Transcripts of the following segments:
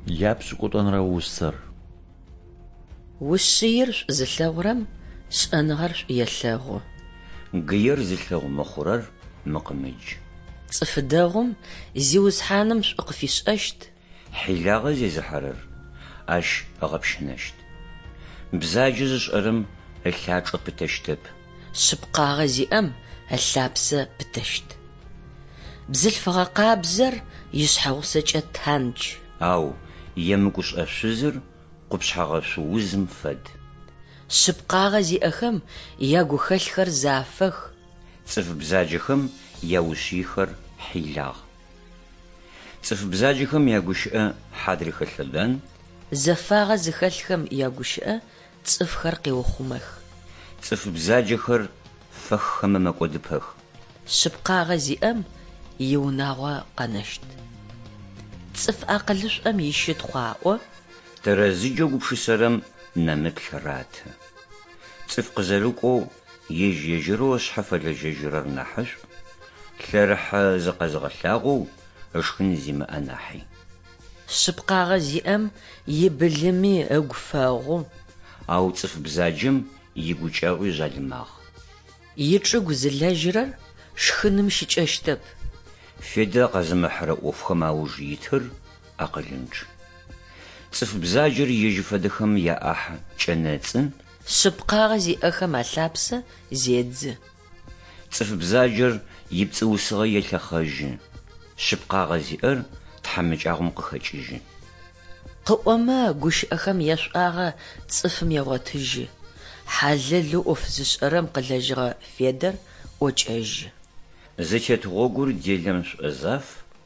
Япш кутонра усыр. Ушир зылъэгъурэм шӏэныгъэр елъэгъу. Гыер зылъэгъу мэхъурэр мыкъымыдж. Цӏыф дэгъум зиусхьаным шӏу къыфишӏэщт. Хьилагъэ зезыхьэрэр ащ ыгъэпщынэщт. Бзаджэ зышӏэрэм ылъачӏэ пытэщтэп. Шъыпкъагъэ зиӏэм ылъапсэ пытэщт. Бзылъфыгъэ къабзэр ишъхьэгъусэкӏэ тандж. Ау емыкӏушӏэ шъузыр къупшъхьэгъэшъу узым фэд. Шъыпкъагъэ зиӏэхэм ягухэлъхэр зафэх. Цӏыф бзаджэхэм яушъихэр хьилагъ. Цӏыф бзаджэхэм ягущыӏэ хьадрэ хэлъэдан. Зэфагъэ зыхэлъхэм ягущыӏэ цӏыфхэр къеухъумэх. Цӏыф бзаджэхэр фэххэмэ мэкӏодыпэх. Шъыпкъагъэ зиӏэм иунагъо къэнэщт. Цӏыф акъылышӏом ищытхъуаӏо. Тэрэзыджэ гупшысэрэм нэмыплъ раты. Цӏыф къызэрыкӏоу ежь-ежьырэу ышъхьэ фэлэжьэжьырэр нахьышӏу, лъэрыхьэ зыкъэзыгъэлъагъоу ышхын зимыӏэ нахьи. Шъыпкъагъэ зиӏэм ибылыми ыгу фэгъу. Ау цӏыф бзаджэм игукӏэгъуи жъалымагъ. Ичӏыгу зылэжьырэр шхыным щыкӏэщтэп. Федэ къэзымыхьырэ ӏофхэм ауж итыр акъылынч. Цӏыф бзаджэр ежь фэдэхэм яӏахь кӏэнэцӏы. Шъыпкъагъэ зиӏэхэм алъапсэ зедзы. Цӏыф бзаджэр ипцӏыусыгъэ елъэхъэжьы. Шъыпкъагъэ зиӏэр тхьэмыкӏагъом къыхэкӏыжьы. Къыӏомэ гущыӏэхэм ешӏуагъэ цӏыфым егъотыжьы. Хьалэлу ӏоф зышӏэрэм къылэжьыгъэ Федэр ӏокӏэжьы. Зэтет гъогур делэм шӏуэзаф.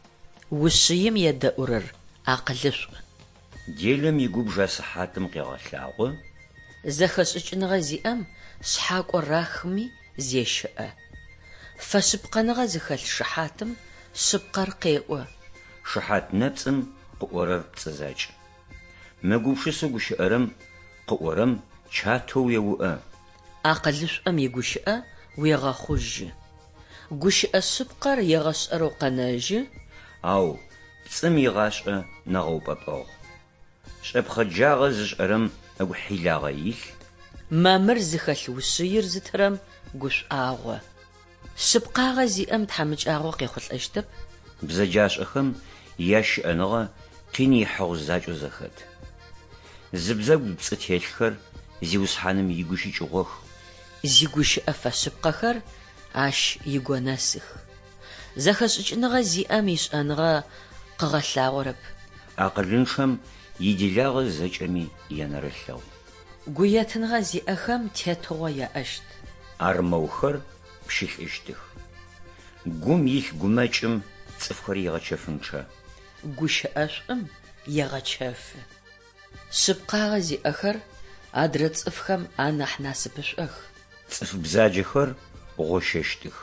Ушъыим едэӏурэр акъылышӏу. Делэм игубжь асыхьатым къегъэлъагъо. Зэхэшӏыкӏыныгъэ зиӏэм шъхьакӏо рахми зещыӏэ. Фэшъыпкъэныгъэ зыхэлъ шыхьатым шъыпкъэр къеӏо. Шыхьат нэпцӏым къыӏорэр пцӏызакӏ. Мэгупшысэ гущыӏэрэм къыӏорэм чатэу еуӏэ. Акъылышӏом игущыӏэ уегъэхъужьы. Гущыӏэ шъыпкъэр егъэшӏэрэу къэнэжьы. Ау пцӏым игъашӏэ нэгъэупӏэпӏэгъу. Шӏэпхъэджагъэ зышӏэрэм ыгу хьилагъэ илъ. Мамыр зыхэлъ ушъыир зытэрэм гушӏуагъо. Шъыпкъагъэ зиӏэм тхьамыкӏагъо къехъулӏэщтэп. Бзэджашӏэхэм ящыӏэныгъэ къин ихьэгъу закӏэу зэхэт. Зыбзэгу пцӏы телъхэр зиусхьаным игущыкӏыгъох. Зигущыӏэ фэшъыпкъэхэр ащ игонэсых. Зэхэшӏыкӏыныгъэ зиӏэм ишӏэныгъэ къыгъэлъагъорэп. Акъылыншэм иделагъэ зэкӏэми янэрылъэгъу. Гуетыныгъэ зиӏэхэм тетыгъо яӏэщт. Армэухэр пщылӏыщтых. Гум илъ гумэкӏым цӏыфхэр егъэчэфынчъэ. Гущыӏэшӏум егъэчэфы. Шъыпкъагъэ зиӏэхэр адрэ цӏыфхэм анахь насыпышӏох. Цӏыф бзаджэхэр гъощэщтых.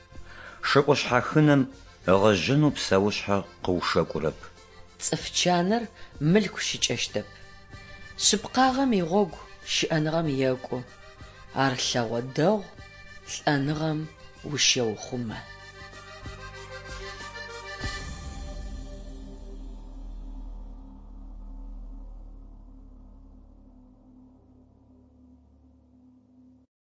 Шэкӏо шъхьахынэм ыгъэжьэнэу псэушъхьэ къыушэкӏурэп. Цӏыф чанэр мылъку щыкӏэщтэп. Шъыпкъагъэм игъогу щыӏэныгъэм екӏу. Ар лъэгъо дэгъу, лӏэныгъэм ущеухъумэ.